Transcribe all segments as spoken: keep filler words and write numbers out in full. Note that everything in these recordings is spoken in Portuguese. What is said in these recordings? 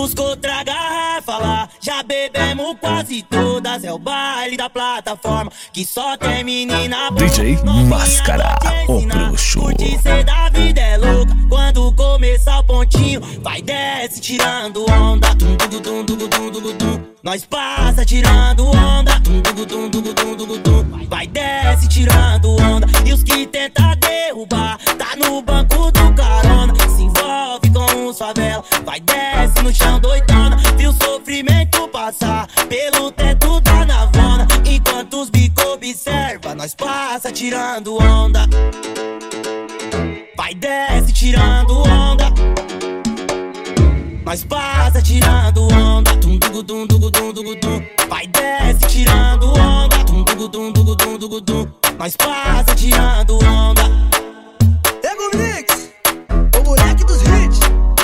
Busca outra garrafa lá, já bebemos quase todas. É o baile da plataforma que só tem menina boa. D J Máscara, o bruxo. Curtição da vida é louca, quando começar o pontinho vai desce tirando onda. Tum, tum, tum, tum, tum, tum, tum. Nós passa tirando onda. Tum, tum, tum, tum, tum, tum, tum. Vai desce tirando onda. E os que tenta derrubar tá no banco do carona. Se envolve com os favela, vai desce no chão doidona. Viu o sofrimento passar pelo teto da navona. Enquanto os bico observa, nós passa tirando onda. Vai desce tirando onda. Nós passa tirando onda. Tum, tum, tum, tum, tum, tum, tum. Vai desce tirando onda. Tum, tum, tum, tum, tum, tum, tum. Nós passa tirando onda. Ego Mix, o moleque dos hits.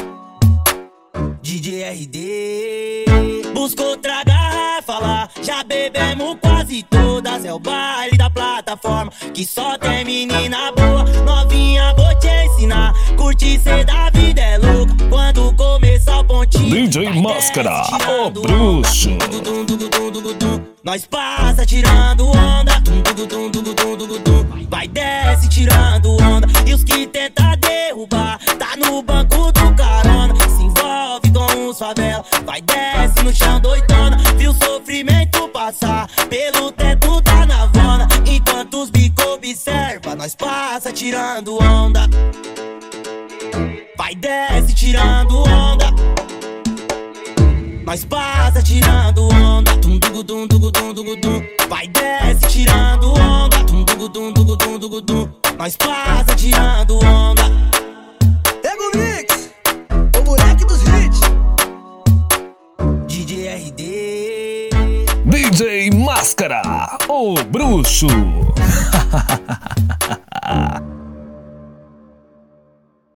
D J R D. Busca outra garrafa lá, já bebemos quase todas. É o baile da plataforma que só tem menina boa. Novinha, vou te ensinar, curtir cê da vida é louca. Quando começar o pontinho D J Máscara, o bruxo. Nós passa tirando onda. Vai desce tirando onda. E os que tenta derrubar tá no banco do carona. Se envolve com os favela, vai desce no chão doidona. Viu o sofrimento passar pelo teto da navona. Enquanto os bico observa, nós passa tirando onda. Vai desce tirando onda. Nós passa tirando onda. Tum, tum, tum, tum, tum, tum, tum. Vai desce tirando onda. Tum, tum, tum, tum, tum, tum, tum. Nós passa tirando onda. Ego Mix, o moleque dos hits. D J R D. D J Máscara, o bruxo.